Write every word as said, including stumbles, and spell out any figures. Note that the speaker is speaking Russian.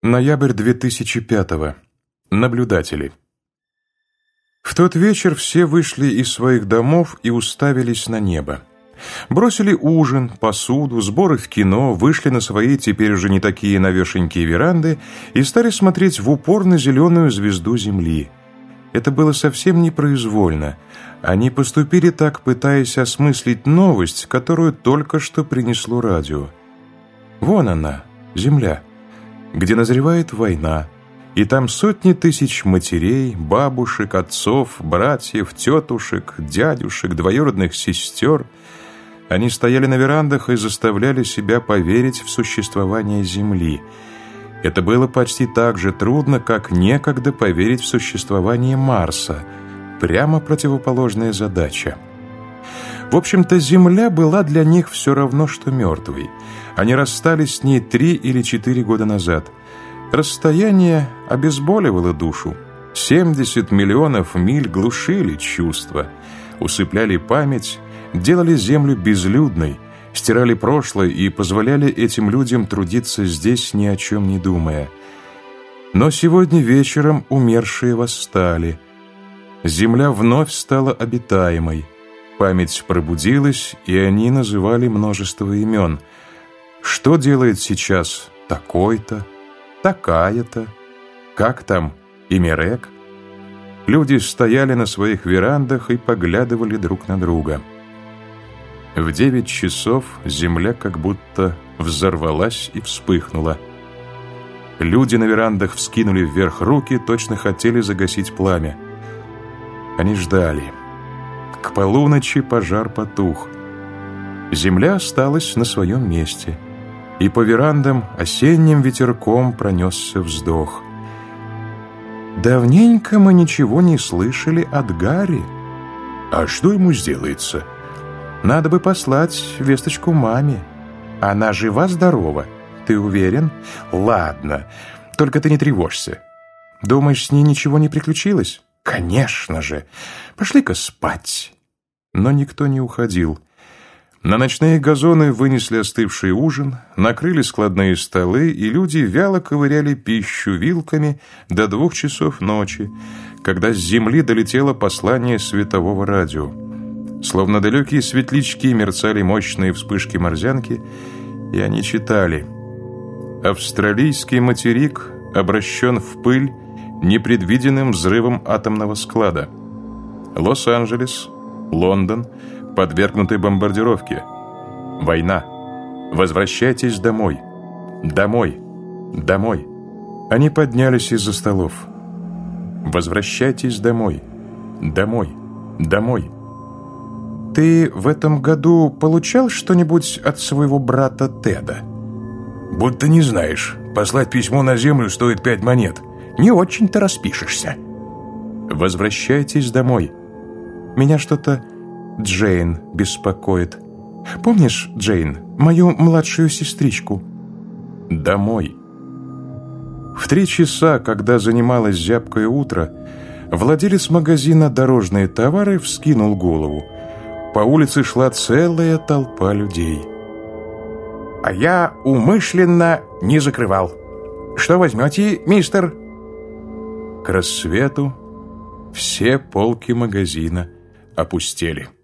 Ноябрь две тысячи пятого. Наблюдатели. В тот вечер все вышли из своих домов и уставились на небо. Бросили ужин, посуду, сборы в кино, вышли на свои теперь уже не такие навешенькие веранды и стали смотреть в упор на зеленую звезду Земли. Это было совсем непроизвольно. Они поступили так, пытаясь осмыслить новость, которую только что принесло радио. Вон она, Земля, где назревает война, и там сотни тысяч матерей, бабушек, отцов, братьев, тетушек, дядюшек, двоюродных сестер. Они стояли на верандах и заставляли себя поверить в существование Земли. Это было почти так же трудно, как некогда поверить в существование Марса. Прямо противоположная задача. В общем-то, Земля была для них все равно, что мертвой. Они расстались с ней три или четыре года назад. Расстояние обезболивало душу. семьдесят миллионов миль глушили чувства, усыпляли память, делали Землю безлюдной, стирали прошлое и позволяли этим людям трудиться здесь, ни о чем не думая. Но сегодня вечером умершие восстали. Земля вновь стала обитаемой. Память пробудилась, и они называли множество имен. Что делает сейчас такой-то, такая-то, как там Имерек? Люди стояли на своих верандах и поглядывали друг на друга. В девять часов земля как будто взорвалась и вспыхнула. Люди на верандах вскинули вверх руки, точно хотели загасить пламя. Они ждали. К полуночи пожар потух. Земля осталась на своем месте, и по верандам осенним ветерком пронесся вздох. Давненько мы ничего не слышали от Гарри. А что ему сделается? Надо бы послать весточку маме. Она жива-здорова. Ты уверен? Ладно, только ты не тревожься. Думаешь, с ней ничего не приключилось? Конечно же. Пошли-ка спать. Но никто не уходил. На ночные газоны вынесли остывший ужин, накрыли складные столы, и люди вяло ковыряли пищу вилками до двух часов ночи, когда с земли долетело послание светового радио. Словно далекие светлячки мерцали мощные вспышки морзянки, и они читали: «Австралийский материк обращен в пыль непредвиденным взрывом атомного склада. Лос-Анджелес, Лондон подвергнуты бомбардировке. Война. Возвращайтесь домой. Домой. Домой». Они поднялись из-за столов. «Возвращайтесь домой. Домой. Домой». Ты в этом году получал что-нибудь от своего брата Теда? Будто не знаешь. Послать письмо на Землю стоит пять монет. Не очень-то распишешься. Возвращайтесь домой. Меня что-то Джейн беспокоит. Помнишь, Джейн, мою младшую сестричку? Домой. В три часа, когда занималось зябкое утро, владелец магазина «Дорожные товары» вскинул голову. По улице шла целая толпа людей. А я умышленно не закрывал. Что возьмете, мистер? К рассвету все полки магазина опустели.